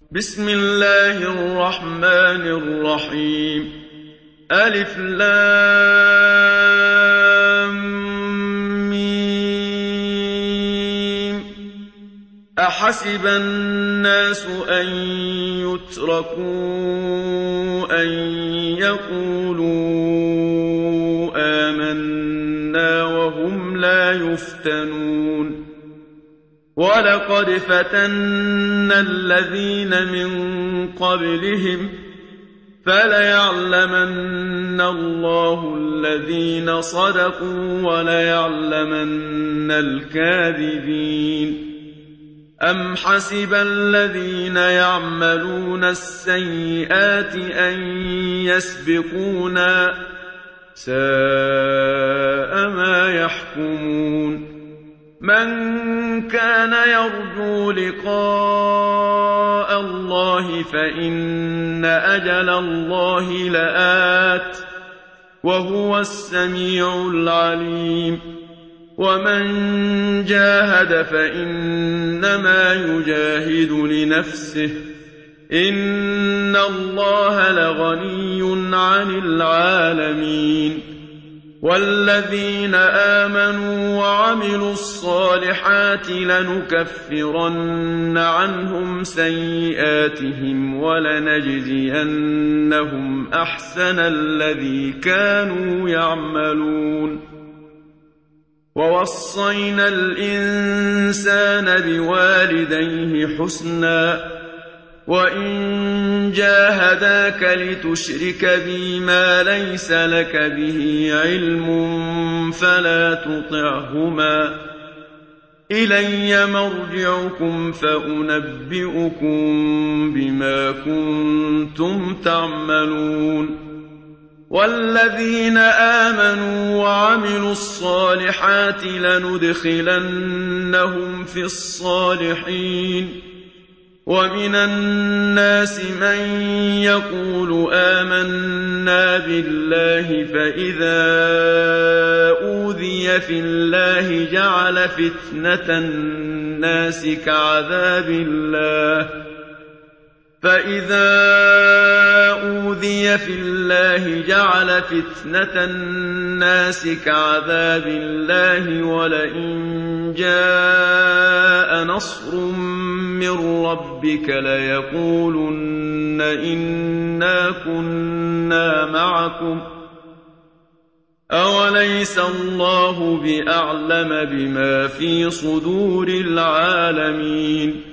بسم الله الرحمن الرحيم. ألف لام ميم. أحسب الناس أن يتركوا أن يقولوا آمنا وهم لا يفتنون. ولقد فتنا الذين من قبلهم فليعلمن الله الذين صدقوا وليعلمن الكاذبين. أم حسب الذين يعملون السيئات أن يسبقونا ساء ما يحكمون. من كان يرجو لقاء الله فإن أجل الله لآت وهو السميع العليم. ومن جاهد فإنما يجاهد لنفسه إن الله لغني عن العالمين. والذين آمنوا وعملوا الصالحات لنكفرن عنهم سيئاتهم ولنجزينهم أحسن الذي كانوا يعملون. ووصينا الإنسان بوالديه حسنا وإن جاهداك لتشرك بي ما ليس لك به علم فلا تطعهما إلي مرجعكم فأنبئكم بما كنتم تعملون. والذين آمنوا وعملوا الصالحات لندخلنهم في الصالحين. ومن الناس من يقول آمنا بالله فإذا أوذي في الله جعل فتنة الناس كعذاب الله ولئن جاء نصر من ربك ليقولن إنا كنا معكم أوليس الله بأعلم بما في صدور العالمين.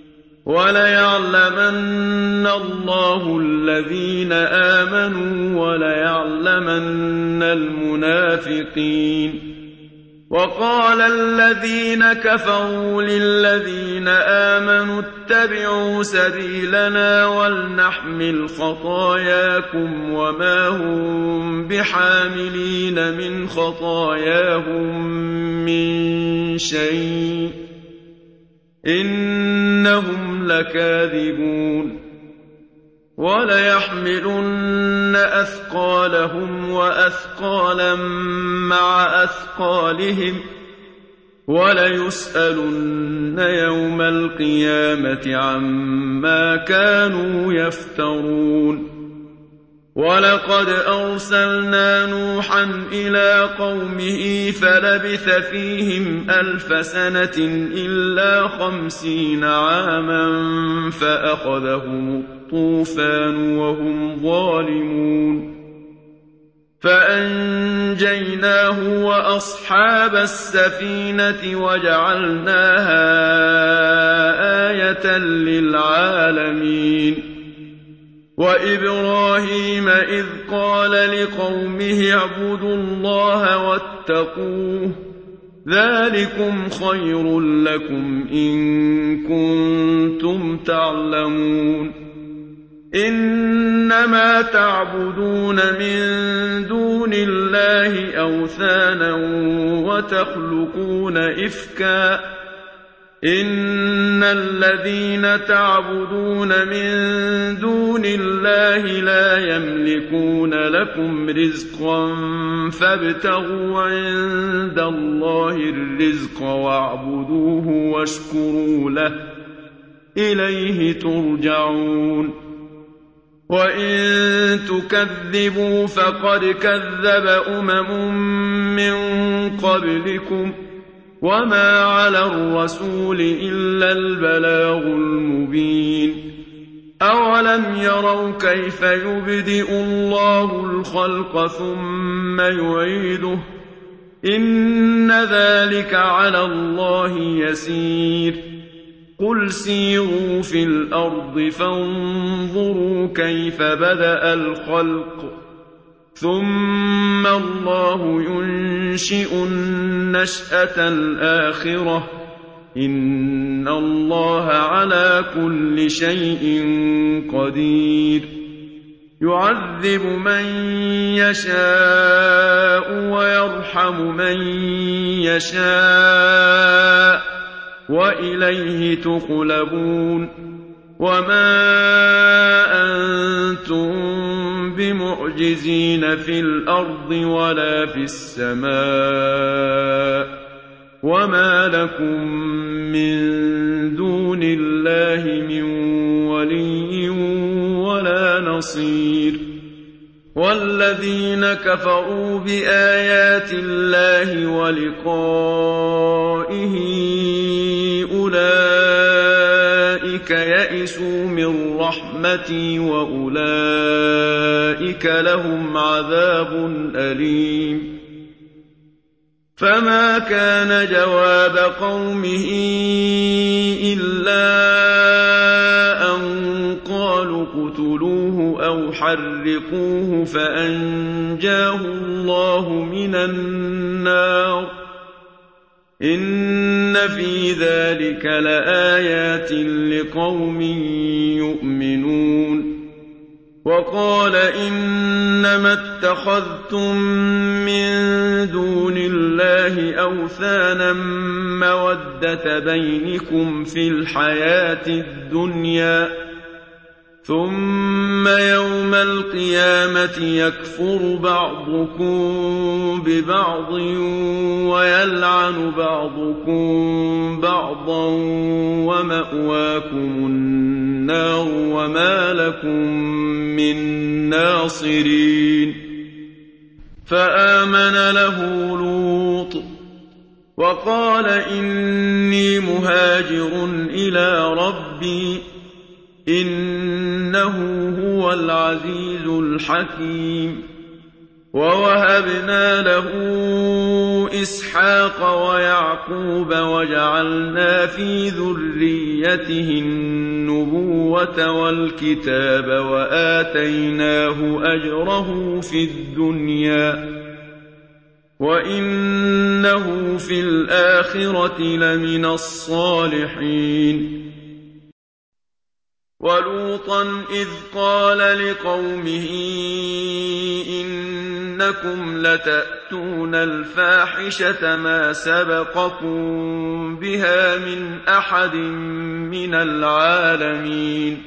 وليعلمن الله الذين آمنوا وليعلمن المنافقين. وقال الذين كفروا للذين آمنوا اتبعوا سبيلنا ولنحمل خطاياكم وما هم بحاملين من خطاياهم من شيء إنهم لكاذبون. وليحملن أثقالهم وأثقالا مع أثقالهم وليسألن يوم القيامة عما كانوا يفترون. ولقد أرسلنا نوحا إلى قومه فلبث فيهم 1000 سنة إلا 50 عاما فأخذهم الطوفان وهم ظالمون. فأنجيناه وأصحاب السفينة وجعلناها آية للعالمين. وإبراهيم إذ قال لقومه اعبدوا الله واتقوه ذلكم خير لكم إن كنتم تعلمون. إنما تعبدون من دون الله أوثانا وتخلقون إفكا إن الذين تعبدون من دون الله لا يملكون لكم رزقا فابتغوا عند الله الرزق واعبدوه واشكروا له إليه ترجعون وإن تكذبوا فقد كذب من قبلكم وما على الرسول إلا البلاغ المبين أولم يروا كيف يبدئ الله الخلق ثم يعيده إن ذلك على الله يسير قل سيروا في الأرض فانظروا كيف بدأ الخلق ثم الله ينشئ النشأة الآخرة إن الله على كل شيء قدير يعذب من يشاء ويرحم من يشاء وإليه تقلبون وما أنتم بمعجزين في الأرض ولا في السماء وما لكم من دون الله من ولي ولا نصير والذين كفروا بآيات الله ولقائه أولئك يئسوا من رحمتي وأولئك لهم عذاب أليم فما كان جواب قومه إلا أن قالوا اقتلوه أو حرقوه فأنجاه الله من النار إن في ذلك لآيات لقوم يؤمنون وقال إنما اتخذتم من دون الله أوثانا مودة بينكم في الحياة الدنيا ثم يوم القيامة يكفر بعضكم ببعض ويلعن بعضكم بعضا ومأواكم النار وما لكم من ناصرين فآمن له لوط وقال إني مهاجر إلى ربي إنه هو العزيز الحكيم ووهبنا له إسحاق ويعقوب وجعلنا في ذريته النبوة والكتاب وآتيناه أجره في الدنيا وإنه في الآخرة لمن الصالحين ولوطا إذ قال لقومه إنكم لتأتون الفاحشة ما سبقكم بها من أحد من العالمين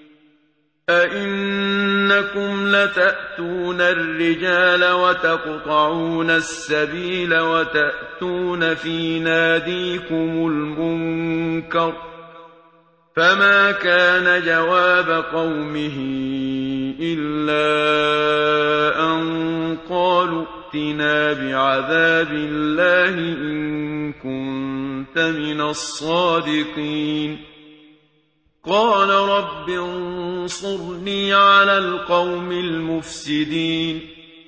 أئنكم لتأتون الرجال وتقطعون السبيل وتأتون في ناديكم المنكر فما كان جواب قومه إلا أن قالوا ائتنا بعذاب الله إن كنت من الصادقين قال رب انصرني على القوم المفسدين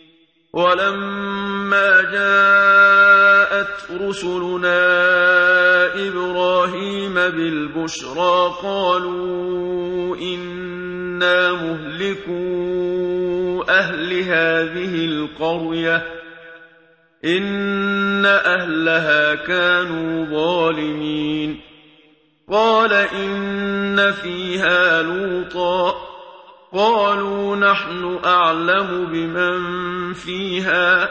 ولما جاءت رسلنا إبراهيم بالبشرى قالوا إنا مهلكو أهل هذه القرية إن أهلها كانوا ظالمين قال إن فيها لوطا قالوا نحن أعلم بمن فيها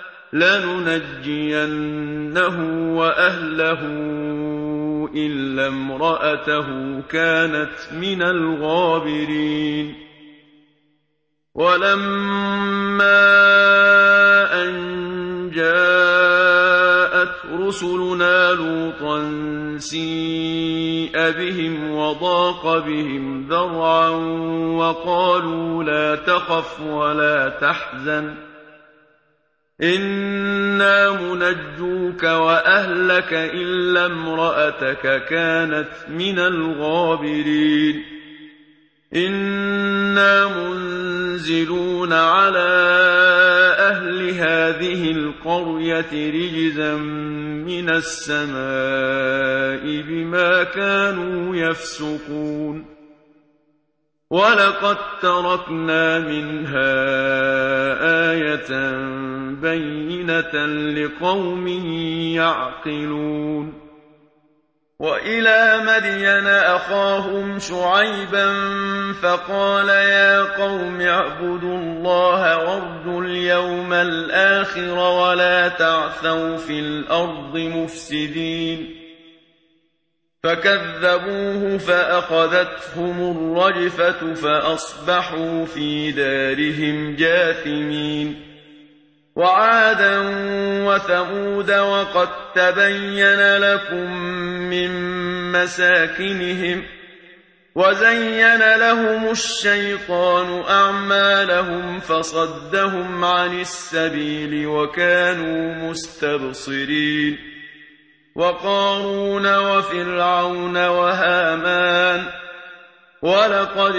لننجينه وأهله إلا امرأته كانت من الغابرين ولما أن جاءت رسلنا لوطا سيء بهم وضاق بهم ذرعا وقالوا لا تخف ولا تحزن إنا منجوك وأهلك إلا امرأتك كانت من الغابرين إنا منزلون على أهل هذه القرية رجزا من السماء بما كانوا يفسقون ولقد تركنا منها آية بينة لقوم يعقلون وإلى مدين أخاهم شعيبا فقال يا قوم اعبدوا الله وارجوا اليوم الآخر ولا تعثوا في الأرض مفسدين فكذبوه فأخذتهم الرجفة فأصبحوا في دارهم جاثمين وعادا وثمود وقد تبين لكم من مساكنهم وزين لهم الشيطان أعمالهم فصدهم عن السبيل وكانوا مستبصرين وقارون وفرعون وهامان ولقد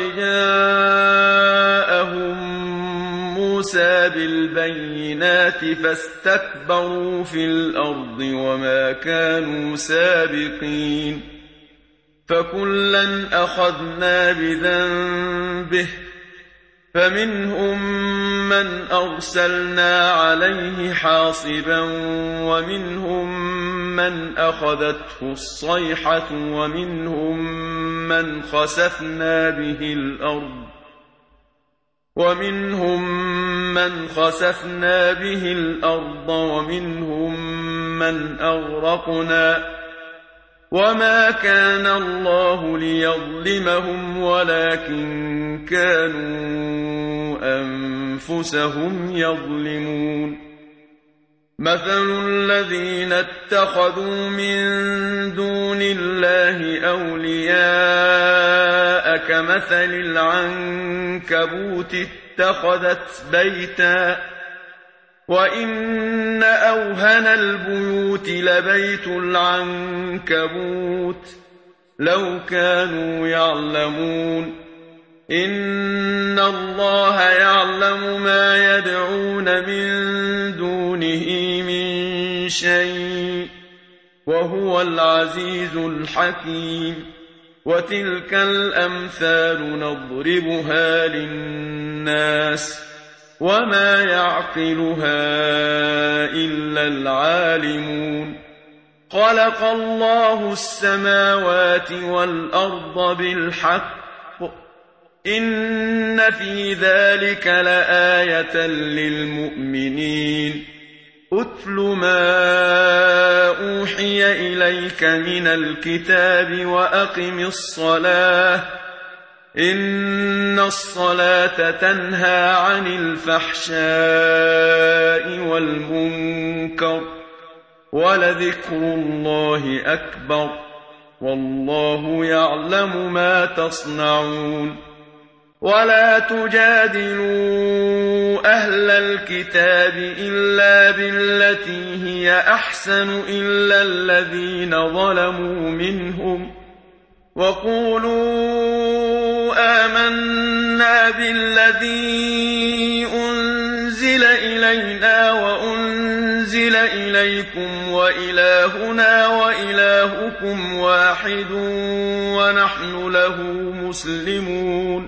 جاءهم موسى بالبينات فاستكبروا في الأرض وما كانوا سابقين فكلا أخذنا بذنبه فمنهم من أرسلنا عليه حاصبا ومنهم من أخذته الصيحة ومنهم من خسفنا به الأرض ومنهم من أغرقنا وما كان الله ليظلمهم ولكن كانوا أنفسهم يظلمون مثل الذين اتخذوا من دون الله أولياء كمثل العنكبوت اتخذت بيتا وإن أوهن البيوت لبيت العنكبوت لو كانوا يعلمون إن الله يعلم ما يدعون من دونه من شيء وهو العزيز الحكيم وتلك الأمثال نضربها للناس وما يعقلها إلا العالمون خلق الله السماوات والأرض بالحق إن في ذلك لآية للمؤمنين أتل ما أوحي إليك من الكتاب وأقم الصلاة إن الصلاة تنهى عن الفحشاء والمنكر ولذكر الله أكبر والله يعلم ما تصنعون ولا تجادلوا أهل الكتاب إلا بالتي هي أحسن إلا الذين ظلموا منهم وقولوا آمنا بالذي أنزل إلينا وأنزل إليكم وإلهنا وإلهكم واحد ونحن له مسلمون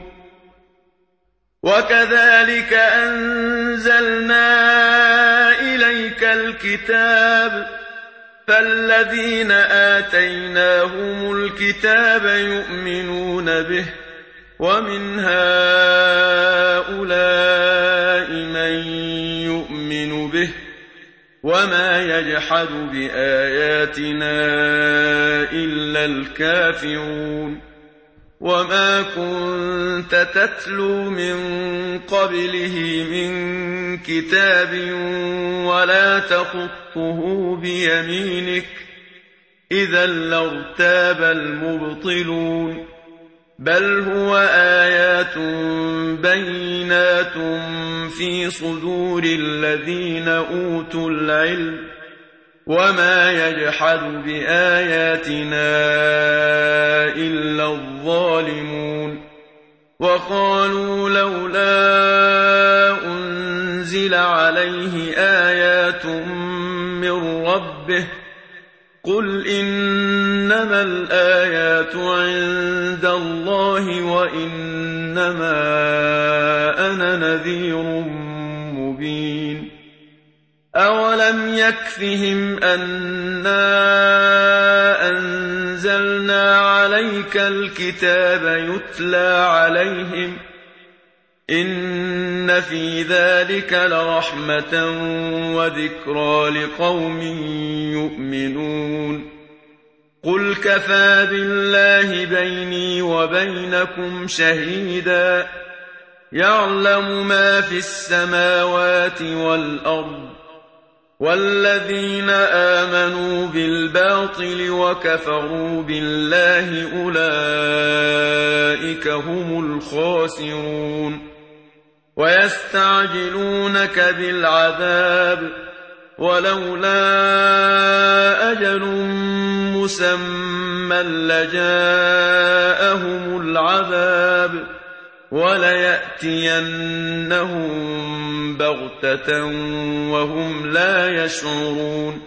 وكذلك أنزلنا إليك الكتاب فالذين آتيناهم الكتاب يؤمنون به ومن هؤلاء من يؤمن به وما يجحد بآياتنا إلا الكافرون وما كنت تتلو من قبله من كتاب ولا تخطه بيمينك إذا لارتاب المبطلون بل هو آيات بينات في صدور الذين أوتوا العلم وما يجحد بآياتنا إلا الظالمون وقالوا لولا أنزل عليه آيات من ربه قل إنما الآيات عند الله وإنما أنا نذير مبين أولم يكفهم أنا أنزلنا عليك الكتاب يتلى عليهم إن في ذلك لرحمة وذكرى لقوم يؤمنون قل كفى بالله بيني وبينكم شهيدا يعلم ما في السماوات والأرض والذين آمنوا بالباطل وكفروا بالله أولئك هم الخاسرون ويستعجلونك بالعذاب ولولا أجل مسمى لجاءهم العذاب وليأتينهم بغتة وهم لا يشعرون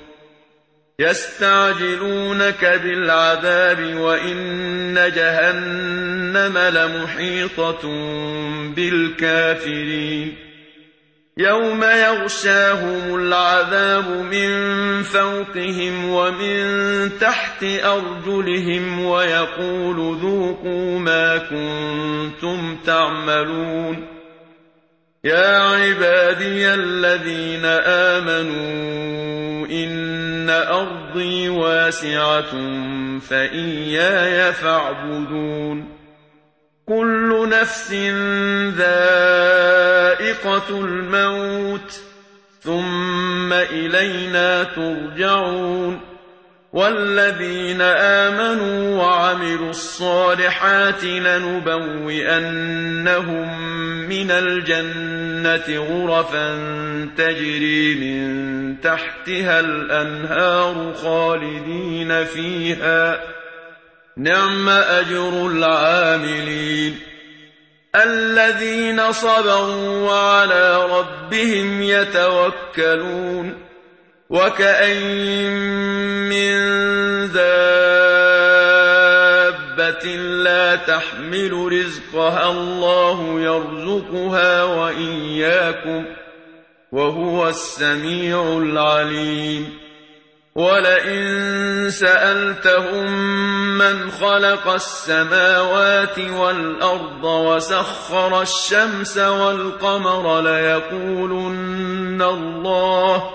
يستعجلونك بالعذاب وإن جهنم لمحيطة بالكافرين يوم يغشاهم العذاب من فوقهم ومن تحت أرجلهم ويقول ذوقوا ما كنتم تعملون يا عبادي الذين آمنوا إن أرضي واسعة فإياي فاعبدون كل نفس ذائقة الموت ثم إلينا ترجعون والذين آمنوا وعملوا الصالحات لنبوئنهم من الجنة غرفا تجري من تحتها الأنهار خالدين فيها نعم أجر العاملين الذين صبروا وعلى ربهم يتوكلون وكأين من دابة لا تحمل رزقها الله يرزقها وإياكم وهو السميع العليم ولئن سألتهم من خلق السماوات والأرض وسخر الشمس والقمر ليقولن الله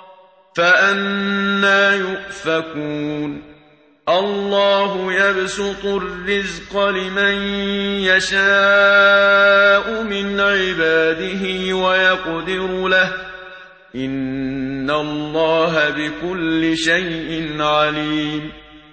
فأنى يؤفكون الله يبسط الرزق لمن يشاء من عباده ويقدر له إن الله بكل شيء عليم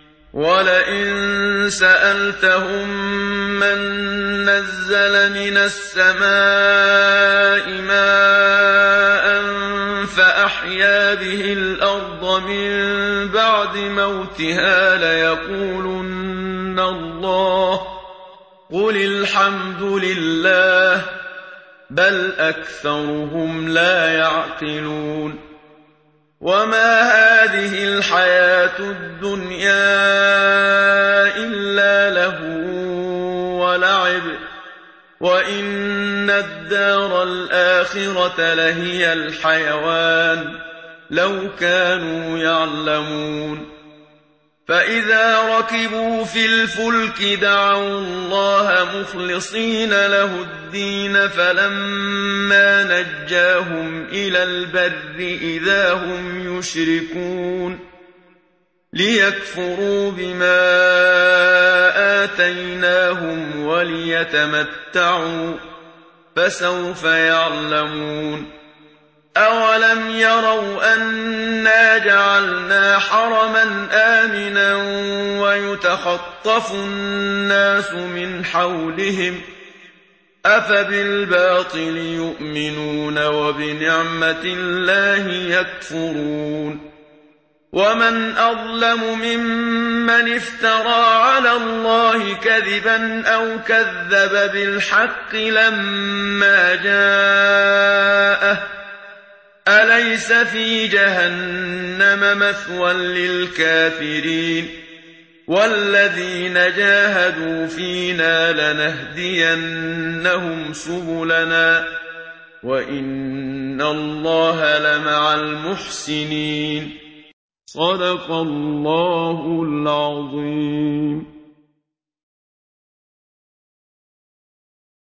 ولئن سألتهم من نزل من السماء ماء فأحيا به الأرض من بعد موتها ليقولن الله قل الحمد لله بل أكثرهم لا يعقلون وما هذه الحياة الدنيا إلا لهو ولعب وإن الدار الآخرة لهي الحيوان لو كانوا يعلمون فإذا ركبوا في الفلك دعوا الله مخلصين له الدين فلما نجاهم إلى البر إذا هم يشركون لِيَكْفُرُوا بِمَا آتَيْنَاهُمْ وَلِيَتَمَتَّعُوا ۖ فَسَوْفَ يَعْلَمُونَ أَوَلَمْ يَرَوْا أَنَّا جَعَلْنَا حَرَمًا آمِنًا وَيُتَخَطَّفُ النَّاسُ مِنْ حَوْلِهِمْ ۚ أَفَبِالْبَاطِلِ يُؤْمِنُونَ وَبِنِعْمَةِ اللَّهِ يَكْفُرُونَ وَمَنْ أَظْلَمُ مِمَّنِ افْتَرَىٰ عَلَى اللَّهِ كَذِبًا أَوْ كَذَّبَ بِالْحَقِّ لَمَّا جَاءَهُ ۚ أَلَيْسَ فِي جَهَنَّمَ مَثْوًى لِّلْكَافِرِينَ وَالَّذِينَ جَاهَدُوا فِينَا لَنَهْدِيَنَّهُمْ سُبُلَنَا ۚ وَإِنَّ اللَّهَ لَمَعَ الْمُحْسِنِينَ. صدق الله العظيم.